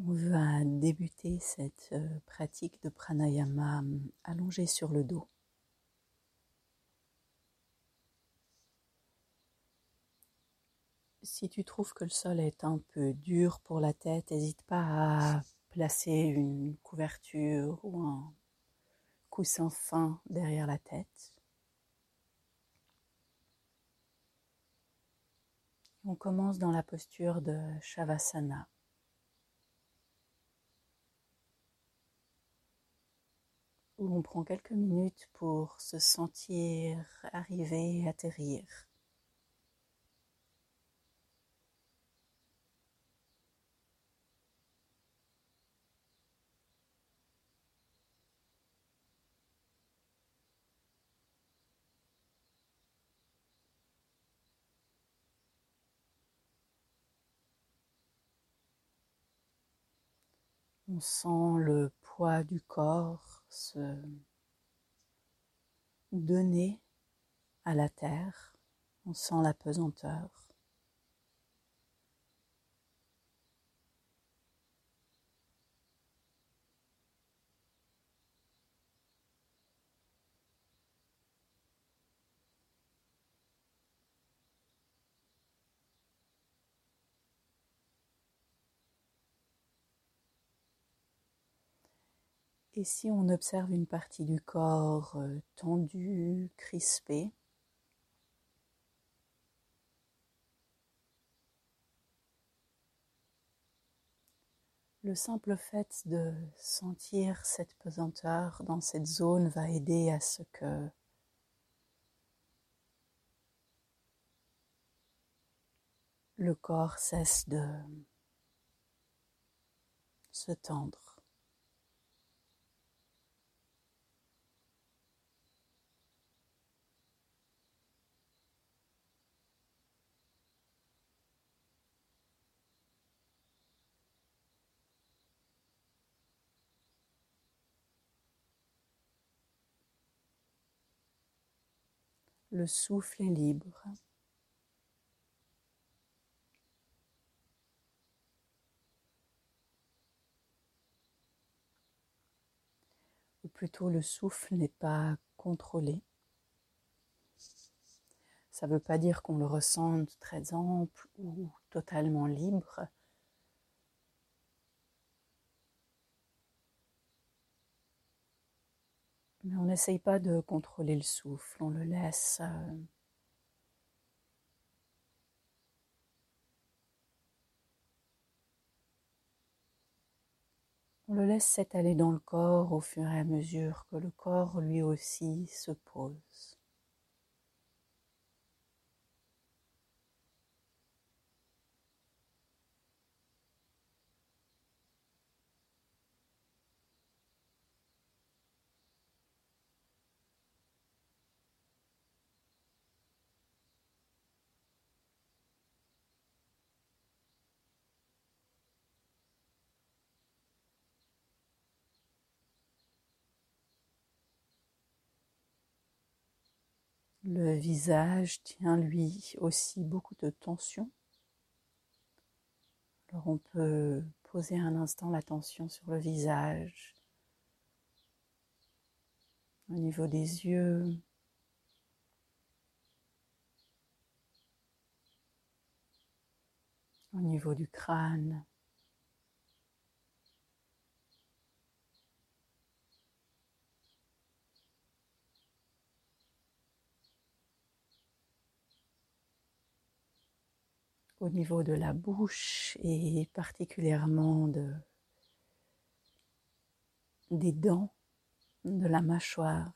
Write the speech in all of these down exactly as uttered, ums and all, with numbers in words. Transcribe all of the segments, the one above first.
On va débuter cette euh, pratique de pranayama hum, allongé sur le dos. Si tu trouves que le sol est un peu dur pour la tête, n'hésite pas à placer une couverture ou un coussin fin derrière la tête. On commence dans la posture de Shavasana. Où on prend quelques minutes pour se sentir arriver et atterrir. On sent le poids du corps se donner à la terre. On sent la pesanteur. Et si on observe une partie du corps euh, tendue, crispée, le simple fait de sentir cette pesanteur dans cette zone va aider à ce que le corps cesse de se tendre. Le souffle est libre. Ou plutôt, le souffle n'est pas contrôlé. Ça ne veut pas dire qu'on le ressente très ample ou totalement libre. Mais on n'essaye pas de contrôler le souffle, on le laisse euh, on le laisse s'étaler dans le corps au fur et à mesure que le corps lui aussi se pose. Le visage tient lui aussi beaucoup de tension. Alors on peut poser un instant l'attention sur le visage, au niveau des yeux, au niveau du crâne. Au niveau de la bouche et particulièrement de, des dents, de la mâchoire.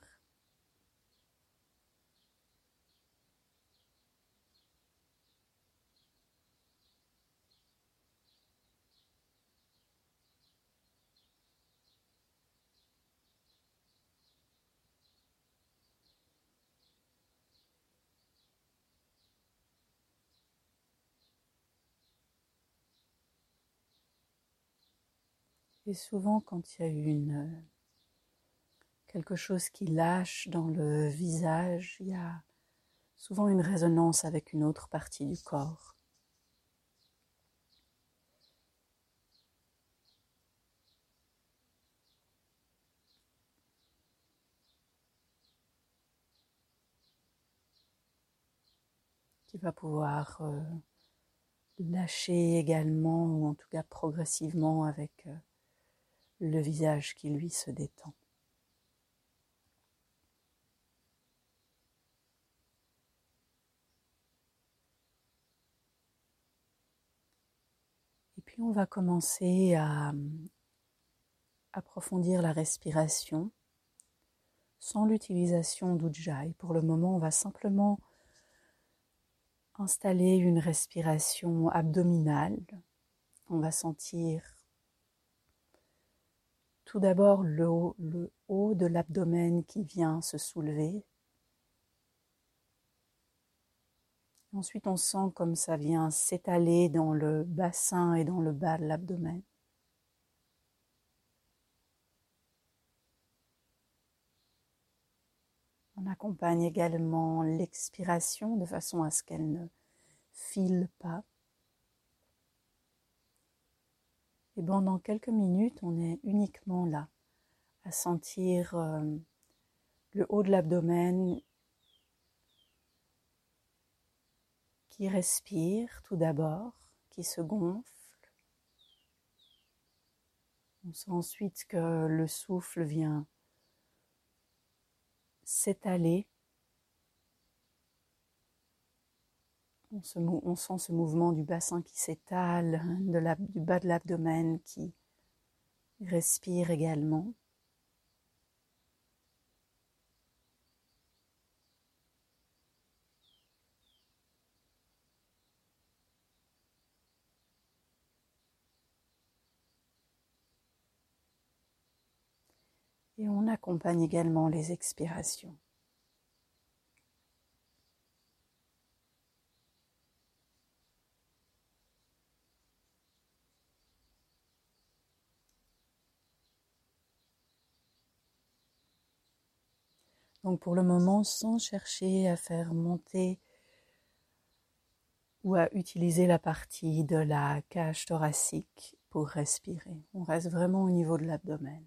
Et souvent, quand il y a une, quelque chose qui lâche dans le visage, il y a souvent une résonance avec une autre partie du corps. qui va pouvoir euh, lâcher également, ou en tout cas progressivement avec euh, le visage qui lui se détend. Et puis on va commencer à approfondir la respiration sans l'utilisation d'Ujjayi. Pour le moment, on va simplement installer une respiration abdominale. On va sentir tout d'abord le haut, le haut de l'abdomen qui vient se soulever. Ensuite, on sent comme ça vient s'étaler dans le bassin et dans le bas de l'abdomen. On accompagne également l'expiration de façon à ce qu'elle ne file pas. Et pendant quelques minutes, on est uniquement là, à sentir euh, le haut de l'abdomen qui respire tout d'abord, qui se gonfle. On sent ensuite que le souffle vient s'étaler. On, se, on sent ce mouvement du bassin qui s'étale, de la, du bas de l'abdomen qui respire également. Et on accompagne également les expirations. Donc pour le moment, sans chercher à faire monter ou à utiliser la partie de la cage thoracique pour respirer. On reste vraiment au niveau de l'abdomen.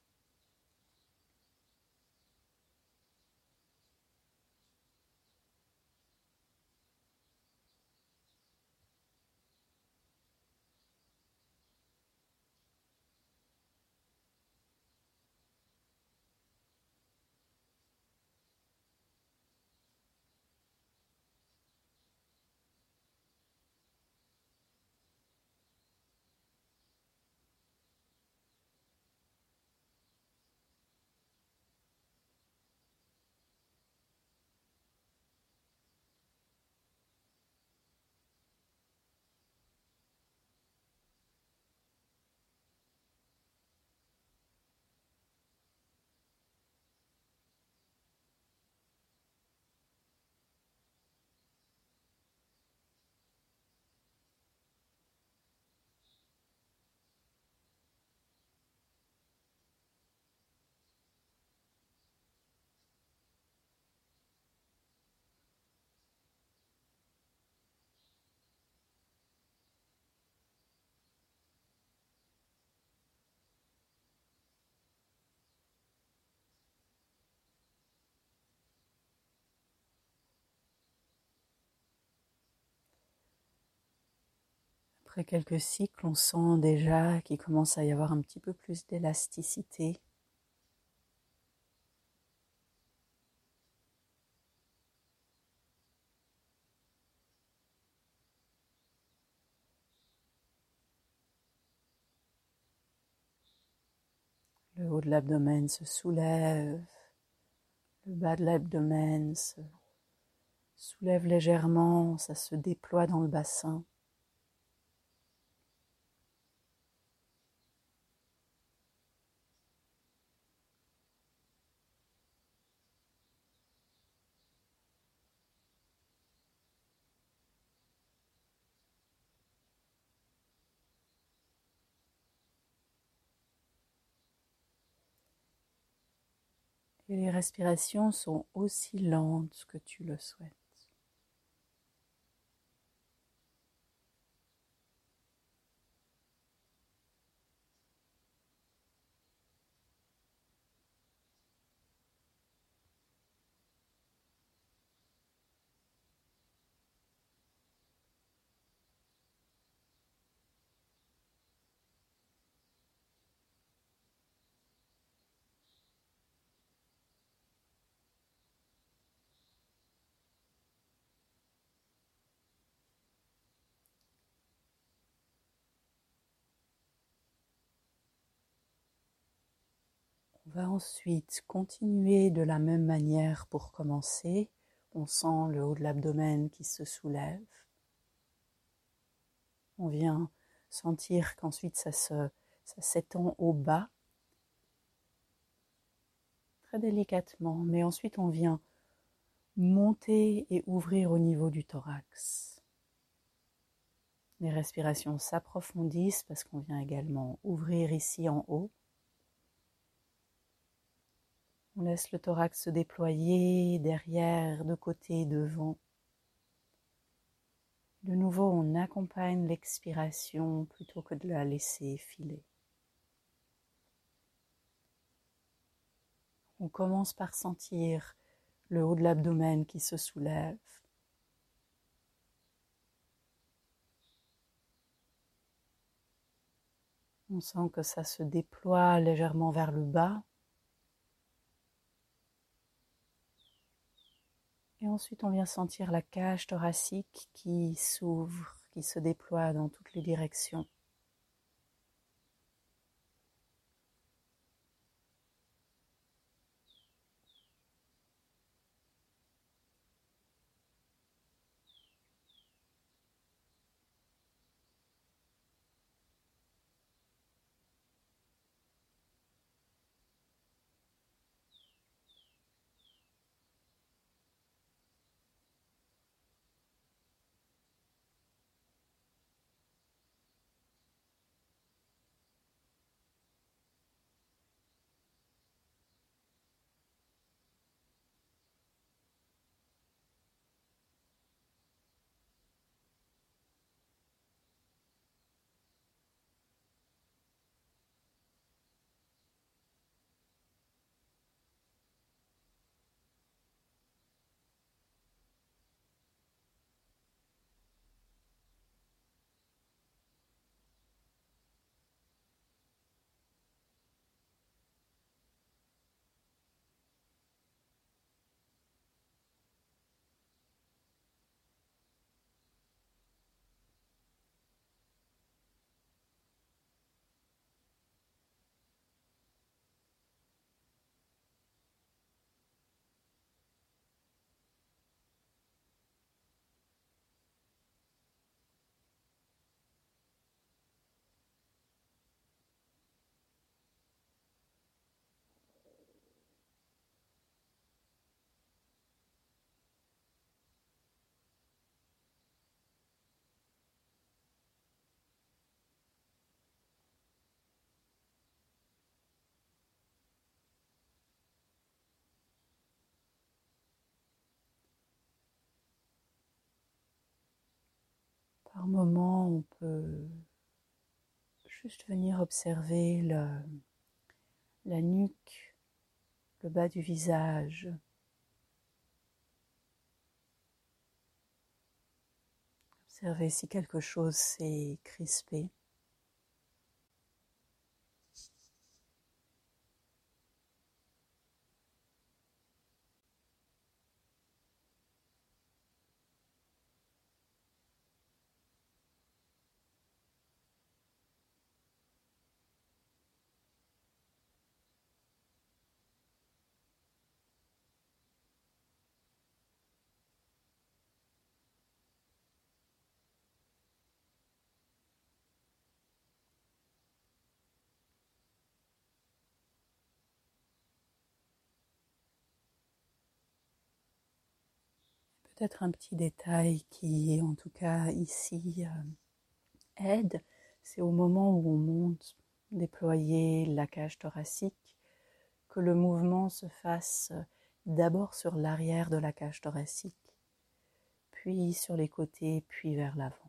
Après quelques cycles, on sent déjà qu'il commence à y avoir un petit peu plus d'élasticité. Le haut de l'abdomen se soulève, le bas de l'abdomen se soulève légèrement, ça se déploie dans le bassin. Et les respirations sont aussi lentes que tu le souhaites. va ensuite continuer de la même manière pour commencer. On sent le haut de l'abdomen qui se soulève. On vient sentir qu'ensuite ça se, ça s'étend au bas, très délicatement, mais ensuite on vient monter et ouvrir au niveau du thorax. Les respirations s'approfondissent parce qu'on vient également ouvrir ici en haut. On laisse le thorax se déployer derrière, de côté, devant. De nouveau, on accompagne l'expiration plutôt que de la laisser filer. On commence par sentir le haut de l'abdomen qui se soulève. On sent que ça se déploie légèrement vers le bas. Et ensuite, on vient sentir la cage thoracique qui s'ouvre, qui se déploie dans toutes les directions. Par moments, on peut juste venir observer le, la nuque, le bas du visage. Observer si quelque chose s'est crispé. Peut-être un petit détail qui, en tout cas ici, euh, aide, c'est au moment où on monte, déployer la cage thoracique, que le mouvement se fasse d'abord sur l'arrière de la cage thoracique, puis sur les côtés, puis vers l'avant.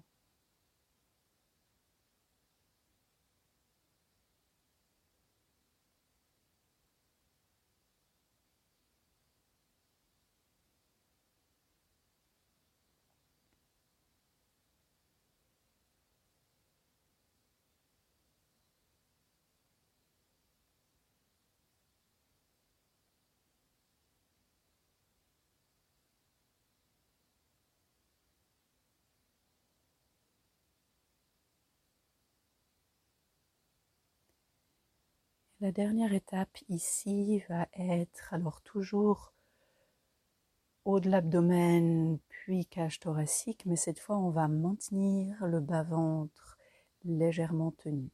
La dernière étape ici va être alors toujours haut de l'abdomen, puis cage thoracique, mais cette fois on va maintenir le bas-ventre légèrement tenu.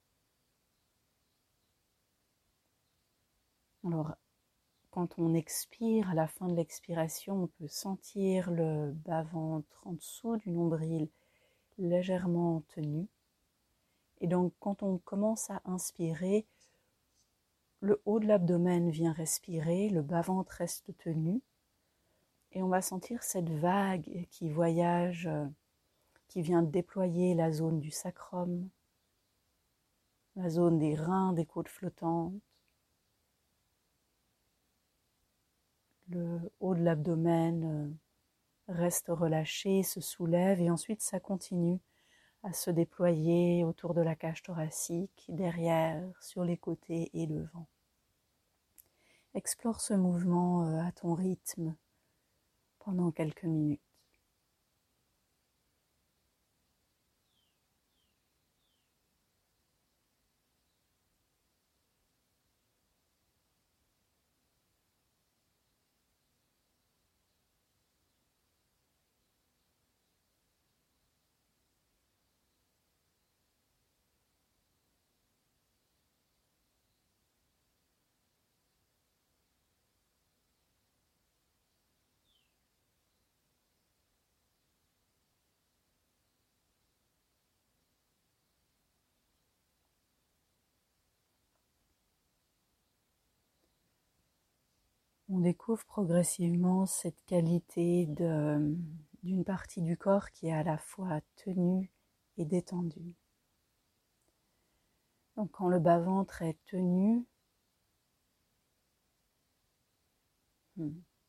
Alors, quand on expire, à la fin de l'expiration, on peut sentir le bas-ventre en dessous du nombril légèrement tenu. Et donc, quand on commence à inspirer, le haut de l'abdomen vient respirer, le bas-ventre reste tenu. Et on va sentir cette vague qui voyage, qui vient déployer la zone du sacrum, la zone des reins, des côtes flottantes. Le haut de l'abdomen reste relâché, se soulève et ensuite ça continue à se déployer autour de la cage thoracique, derrière, sur les côtés et devant. Explore ce mouvement à ton rythme pendant quelques minutes. On découvre progressivement cette qualité de, d'une partie du corps qui est à la fois tenue et détendue. Donc quand le bas-ventre est tenu, hmm,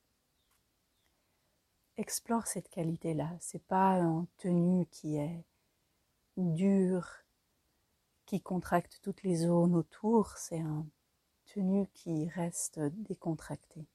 explore cette qualité-là. C'est pas un tenu qui est dur, qui contracte toutes les zones autour, c'est un tenu qui reste décontracté.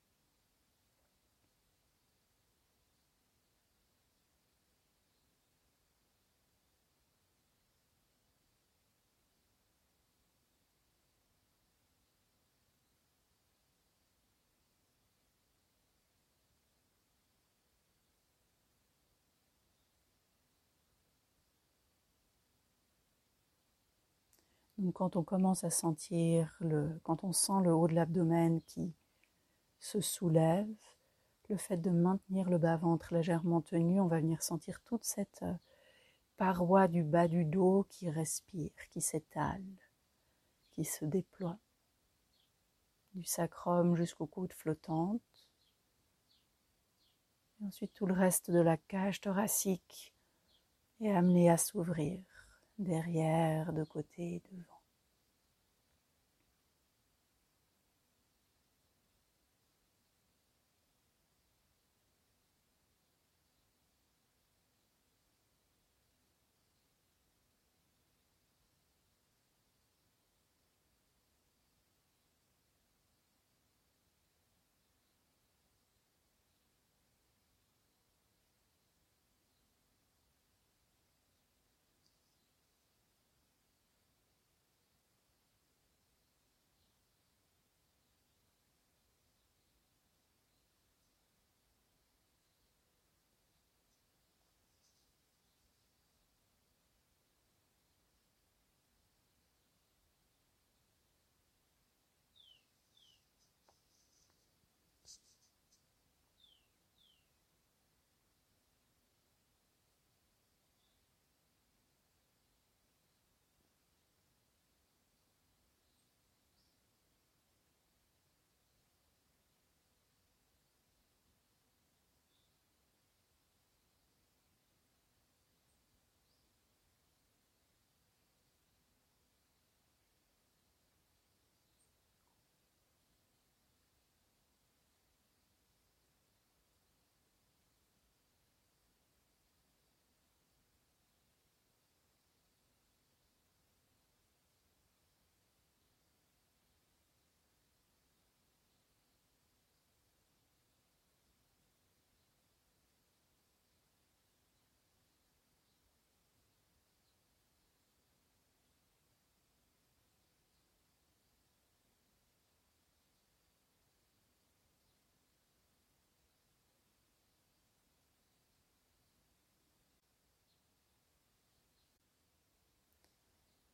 Donc quand on commence à sentir, le, quand on sent le haut de l'abdomen qui se soulève, le fait de maintenir le bas-ventre légèrement tenu, on va venir sentir toute cette paroi du bas du dos qui respire, qui s'étale, qui se déploie, du sacrum jusqu'aux côtes flottantes. Et ensuite tout le reste de la cage thoracique est amené à s'ouvrir, derrière, de côté, devant.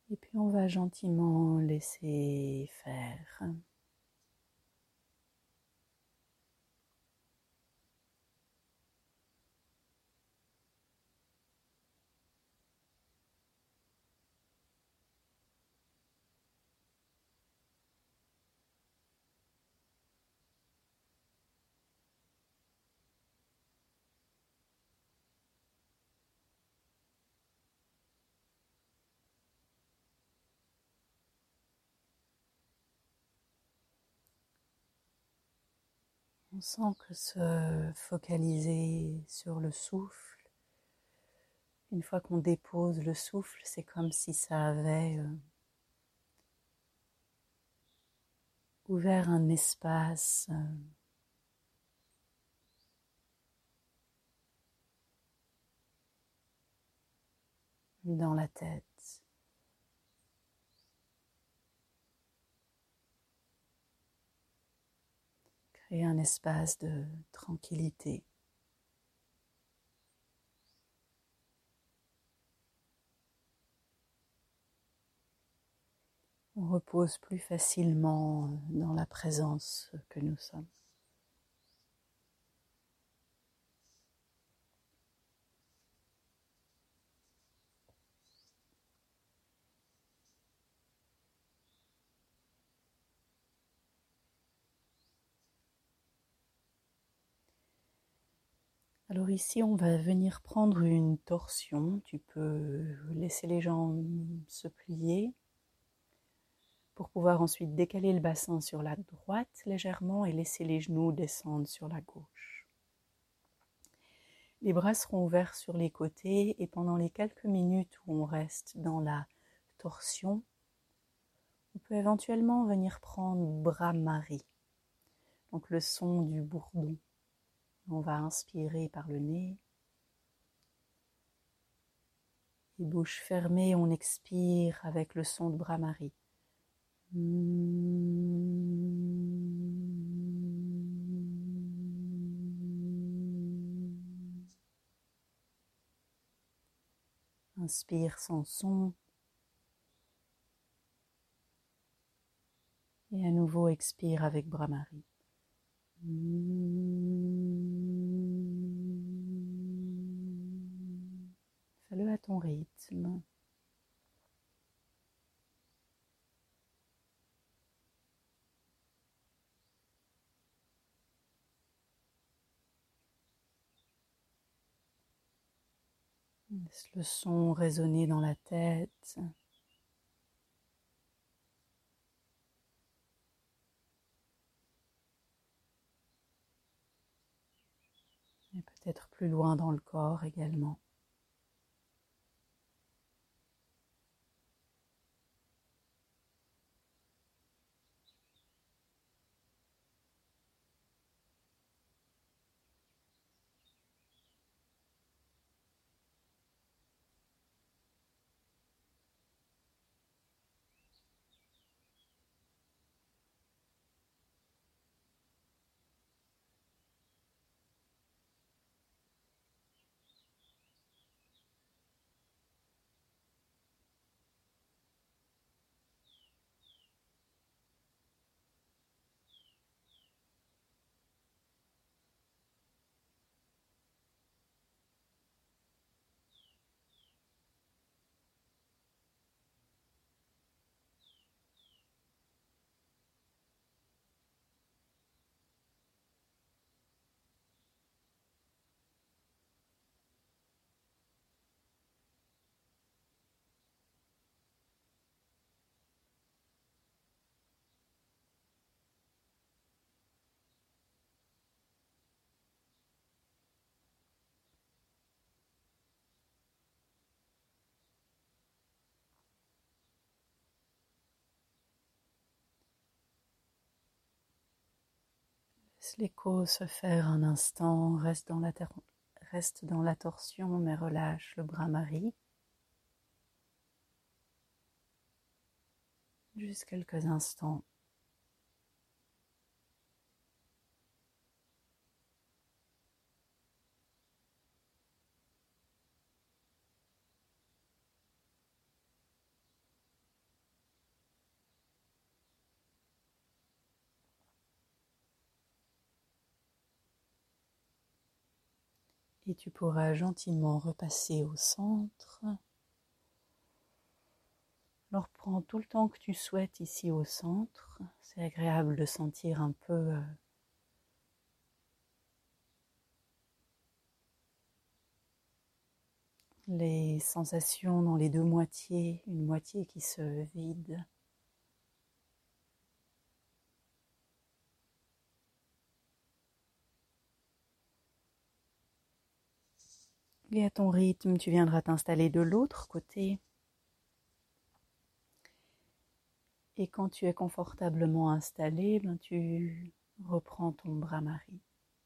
Et puis on va gentiment laisser faire. On sent que se focaliser sur le souffle, une fois qu'on dépose le souffle, c'est comme si ça avait euh, ouvert un espace euh, dans la tête. Créer un espace de tranquillité. On repose plus facilement dans la présence que nous sommes. Alors ici, on va venir prendre une torsion. Tu peux laisser les jambes se plier pour pouvoir ensuite décaler le bassin sur la droite légèrement et laisser les genoux descendre sur la gauche. Les bras seront ouverts sur les côtés et pendant les quelques minutes où on reste dans la torsion, on peut éventuellement venir prendre Brahmari, donc le son du bourdon. On va inspirer par le nez. Et bouche fermée, on expire avec le son de Brahmari. Inspire sans son. Et à nouveau expire avec Brahmari. Fais-le à ton rythme. Laisse le son résonner dans la tête. Et peut-être plus loin dans le corps également. Laisse l'écho se faire un instant, reste dans la, ter- reste dans la torsion mais relâche le Brahmari. Juste quelques instants. Puis tu pourras gentiment repasser au centre. Alors prends tout le temps que tu souhaites ici au centre. C'est agréable de sentir un peu euh, les sensations dans les deux moitiés, une moitié qui se vide. Et à ton rythme, tu viendras t'installer de l'autre côté. Et quand tu es confortablement installé, ben tu reprends ton Brahmari.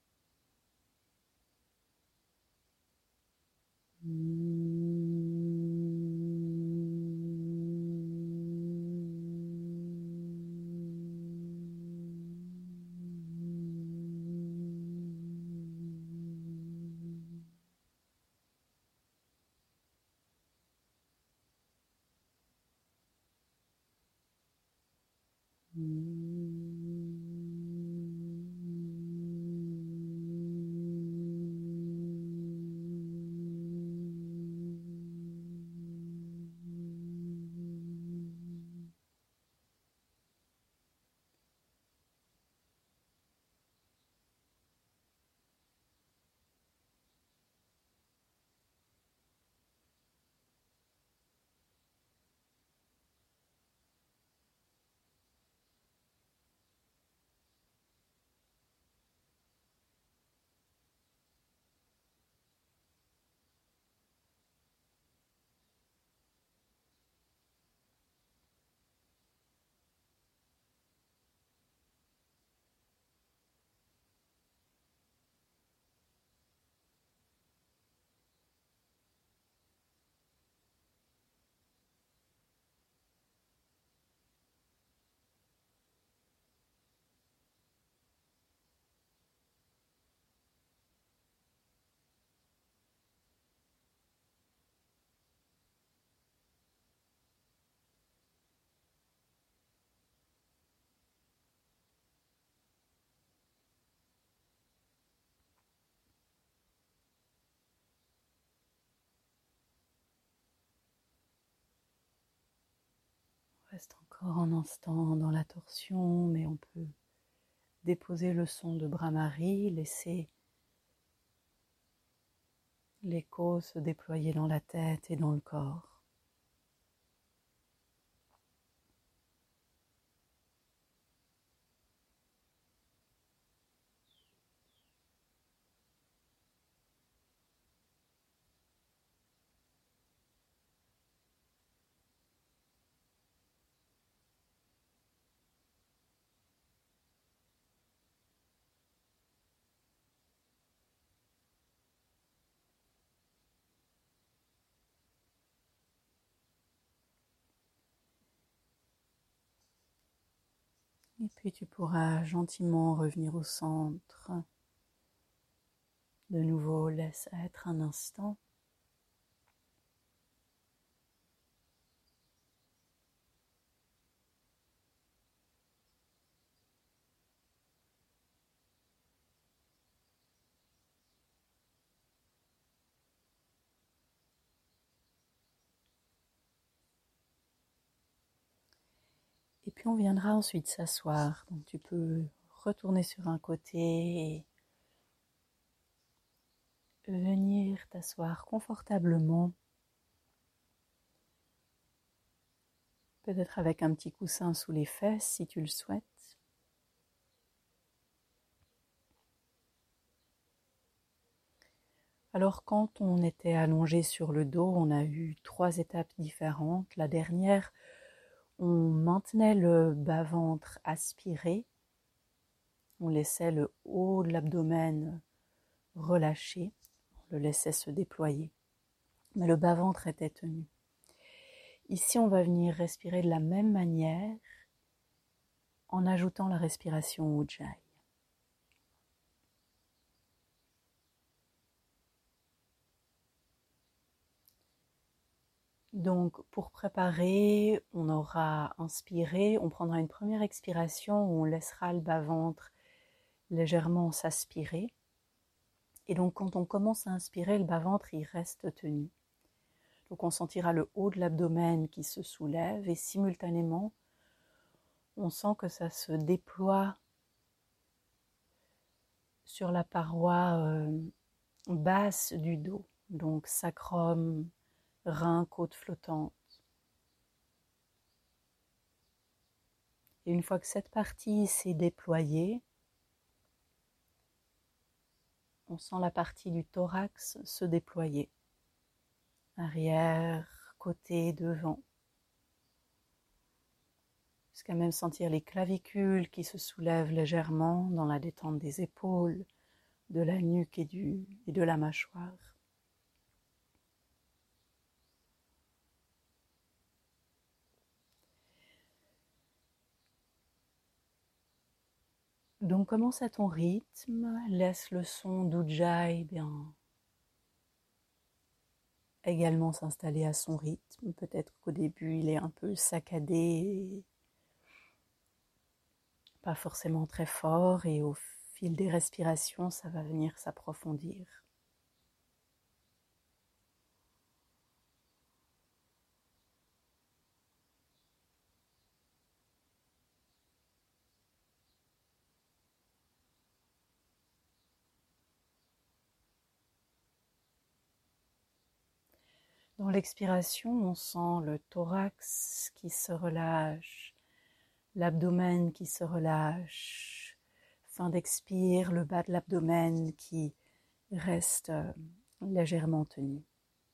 Reste encore un instant dans la torsion, mais on peut déposer le son de Brahmari, laisser l'écho se déployer dans la tête et dans le corps. Et puis tu pourras gentiment revenir au centre. De nouveau, laisse être un instant. Et puis on viendra ensuite s'asseoir. Donc tu peux retourner sur un côté et venir t'asseoir confortablement. Peut-être avec un petit coussin sous les fesses si tu le souhaites. Alors quand on était allongé sur le dos, on a eu trois étapes différentes. La dernière, on maintenait le bas-ventre aspiré. On laissait le haut de l'abdomen relâché. On le laissait se déployer. Mais le bas-ventre était tenu. Ici, on va venir respirer de la même manière en ajoutant la respiration Ujjayi. Donc, pour préparer, on aura inspiré, on prendra une première expiration où on laissera le bas-ventre légèrement s'aspirer. Et donc quand on commence à inspirer, le bas-ventre il reste tenu. Donc on sentira le haut de l'abdomen qui se soulève et simultanément on sent que ça se déploie sur la paroi euh, basse du dos, donc sacrum, rein, côte flottante. Et une fois que cette partie s'est déployée, on sent la partie du thorax se déployer. Arrière, côté, devant. Jusqu'à même sentir les clavicules qui se soulèvent légèrement dans la détente des épaules, de la nuque et, du, et de la mâchoire. Donc commence à ton rythme, laisse le son d'Ujjayi bien également s'installer à son rythme. Peut-être qu'au début il est un peu saccadé, pas forcément très fort, et au fil des respirations ça va venir s'approfondir. Dans l'expiration, on sent le thorax qui se relâche, l'abdomen qui se relâche. Fin d'expire, le bas de l'abdomen qui reste euh, légèrement tenu.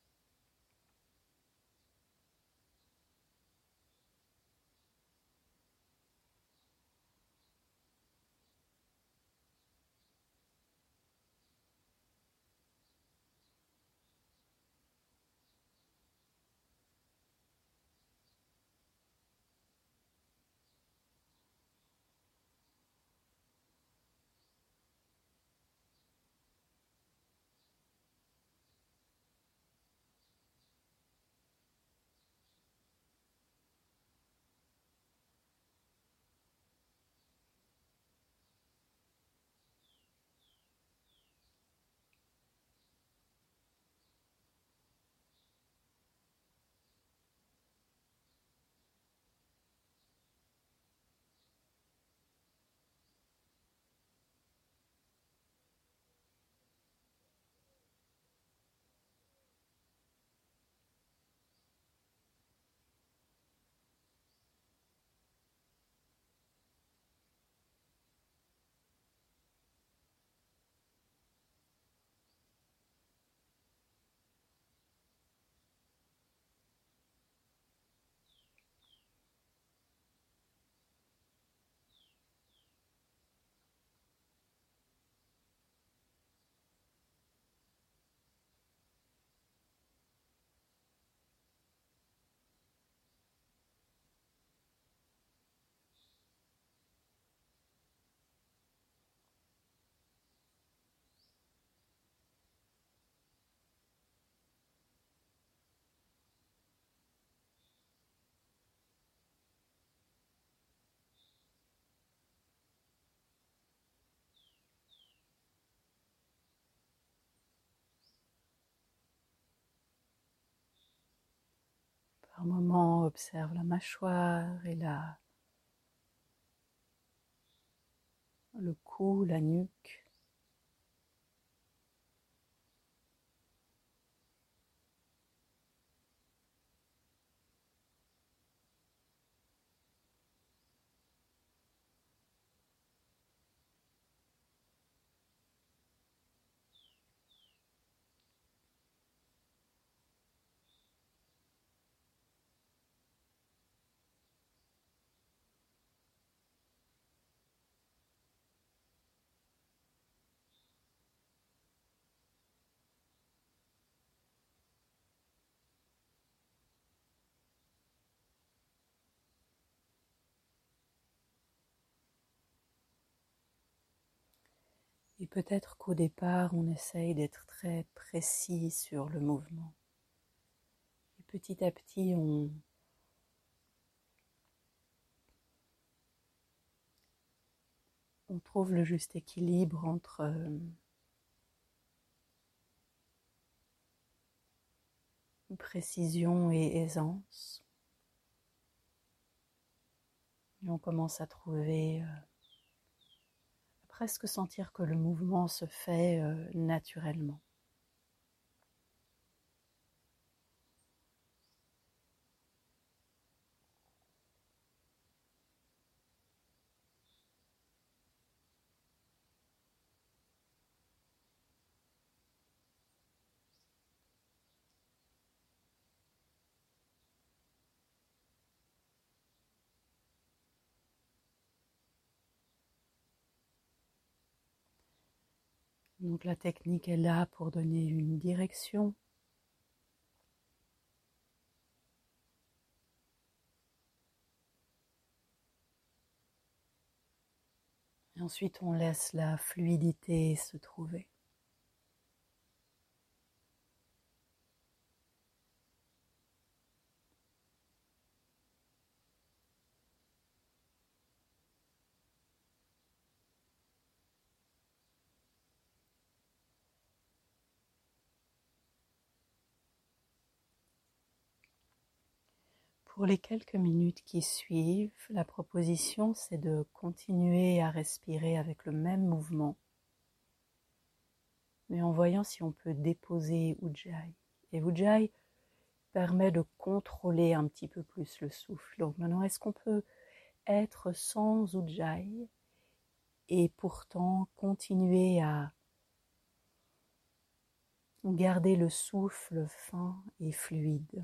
Par moments, observe la mâchoire et la, le cou, la nuque. Et peut-être qu'au départ, on essaye d'être très précis sur le mouvement. Et petit à petit, on, on trouve le juste équilibre entre euh, précision et aisance. Et on commence à trouver, euh, à presque sentir que le mouvement se fait euh, naturellement. Donc la technique est là pour donner une direction. Et ensuite on laisse la fluidité se trouver. Pour les quelques minutes qui suivent, la proposition c'est de continuer à respirer avec le même mouvement, mais en voyant si on peut déposer Ujjayi. Et Ujjayi permet de contrôler un petit peu plus le souffle. Donc maintenant, est-ce qu'on peut être sans Ujjayi et pourtant continuer à garder le souffle fin et fluide?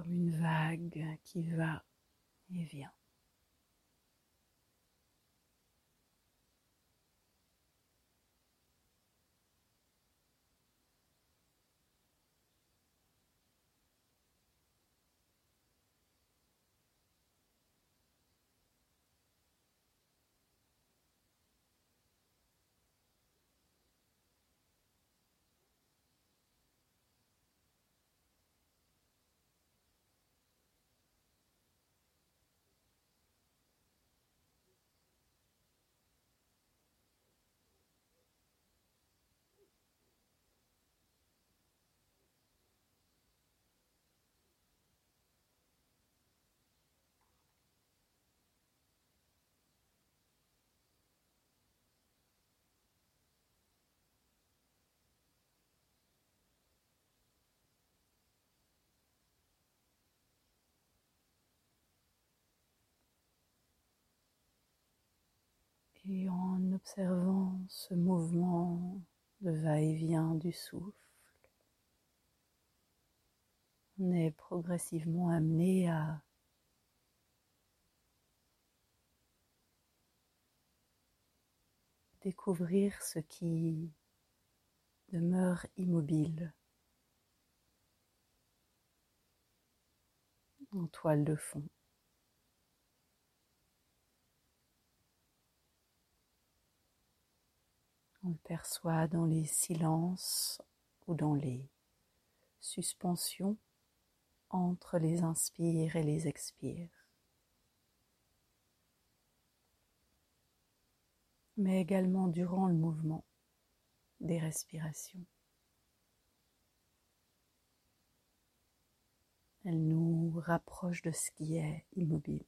comme une vague qui va et vient. Et en observant ce mouvement de va-et-vient du souffle, on est progressivement amené à découvrir ce qui demeure immobile en toile de fond. On le perçoit dans les silences ou dans les suspensions entre les inspires et les expires, mais également durant le mouvement des respirations. Elle nous rapproche de ce qui est immobile.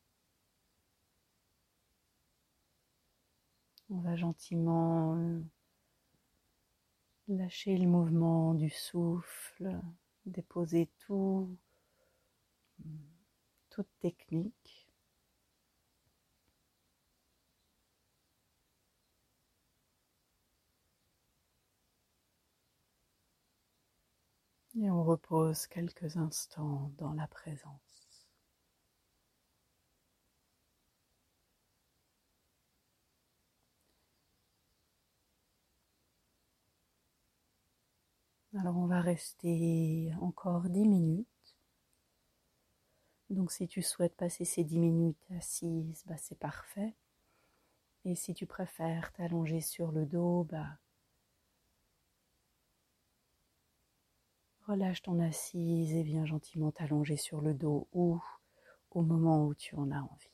On va gentiment lâcher le mouvement du souffle, déposer tout, toute technique. Et on repose quelques instants dans la présence. Alors on va rester encore dix minutes. Donc si tu souhaites passer ces dix minutes assise, bah c'est parfait. Et si tu préfères t'allonger sur le dos, bah relâche ton assise et viens gentiment t'allonger sur le dos ou au moment où tu en as envie.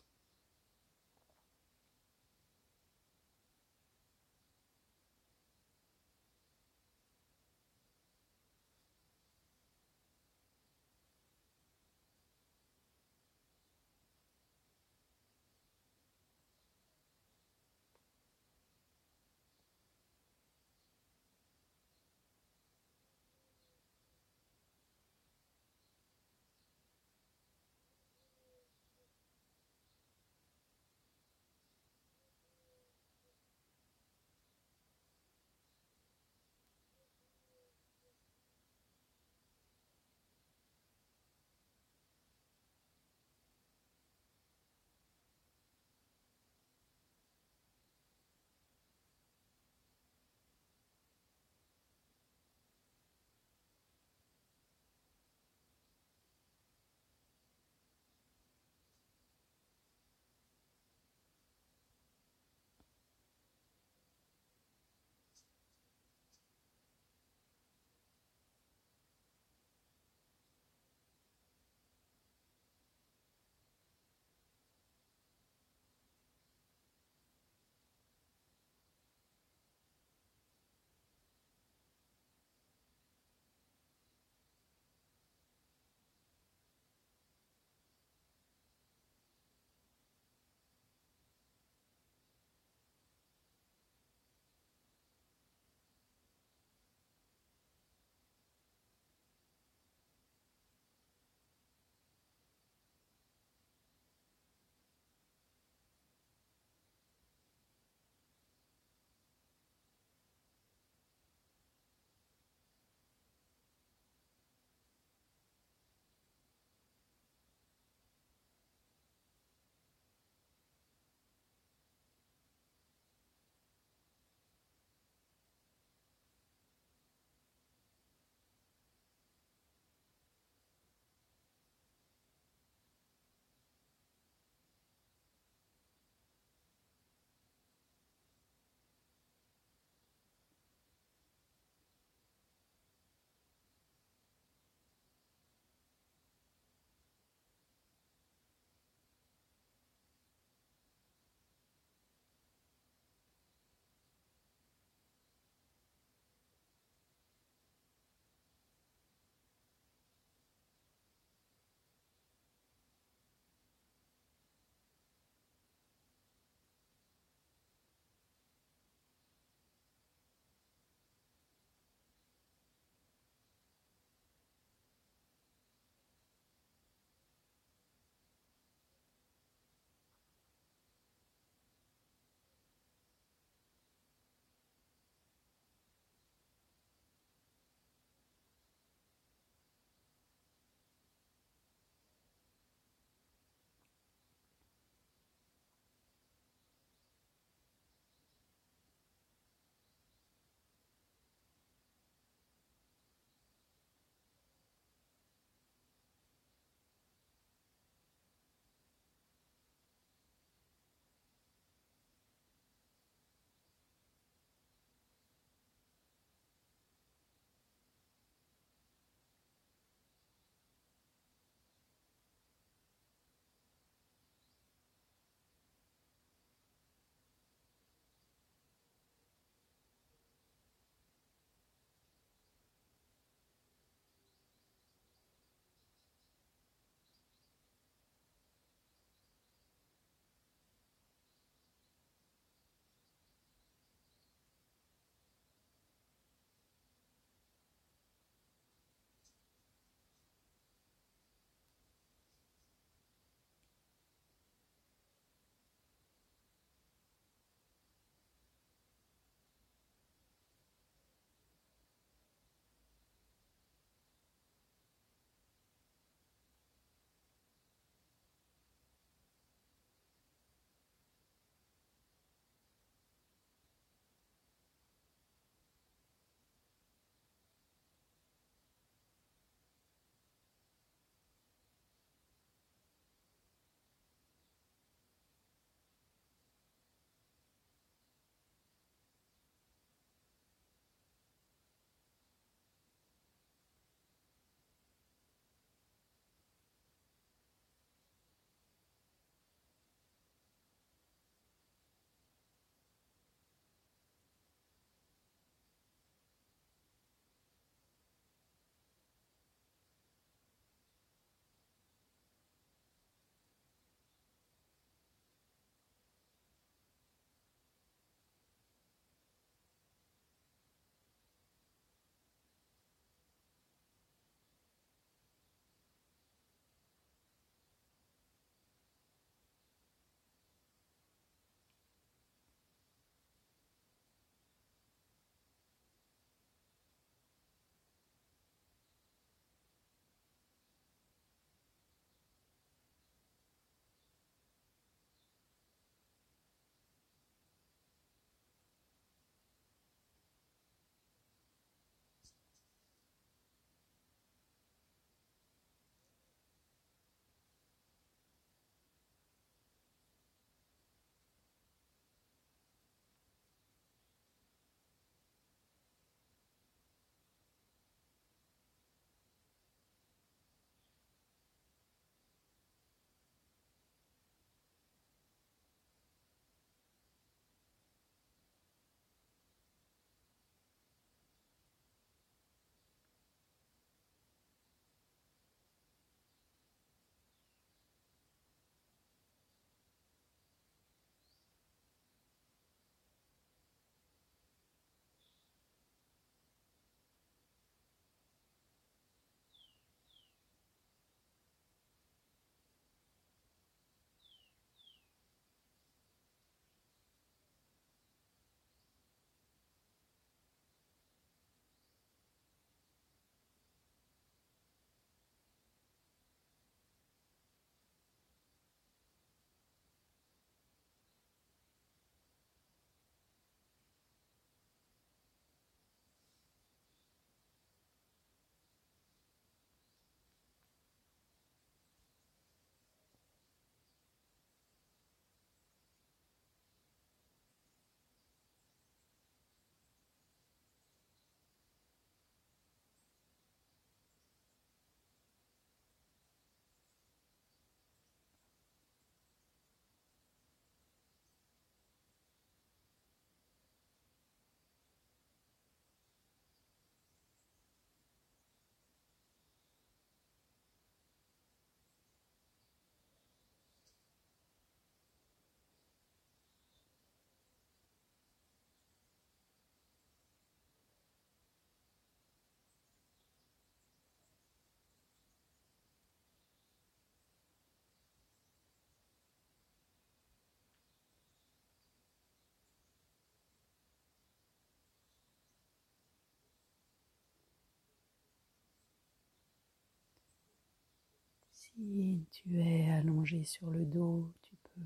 Si tu es allongé sur le dos, tu peux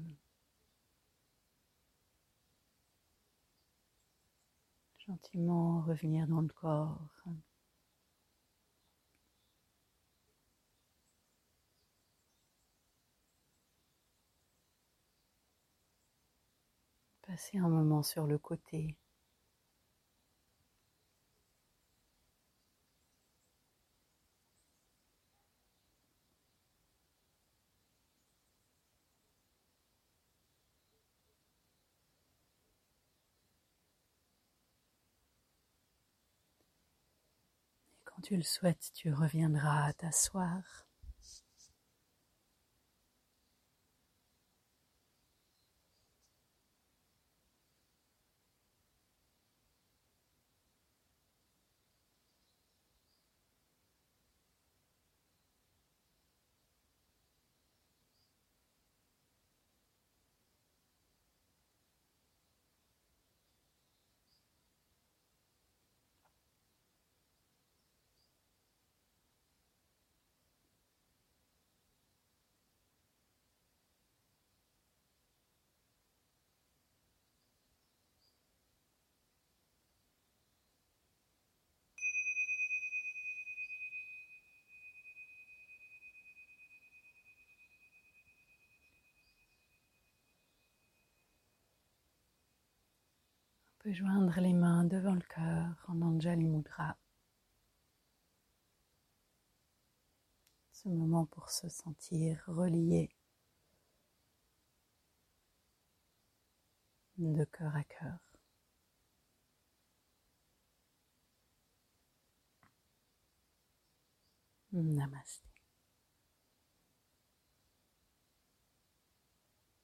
gentiment revenir dans le corps. Passer un moment sur le côté. Quand tu le souhaites, tu reviendras t'asseoir. On peut joindre les mains devant le cœur en Anjali Mudra. Ce moment pour se sentir relié de cœur à cœur. Namaste.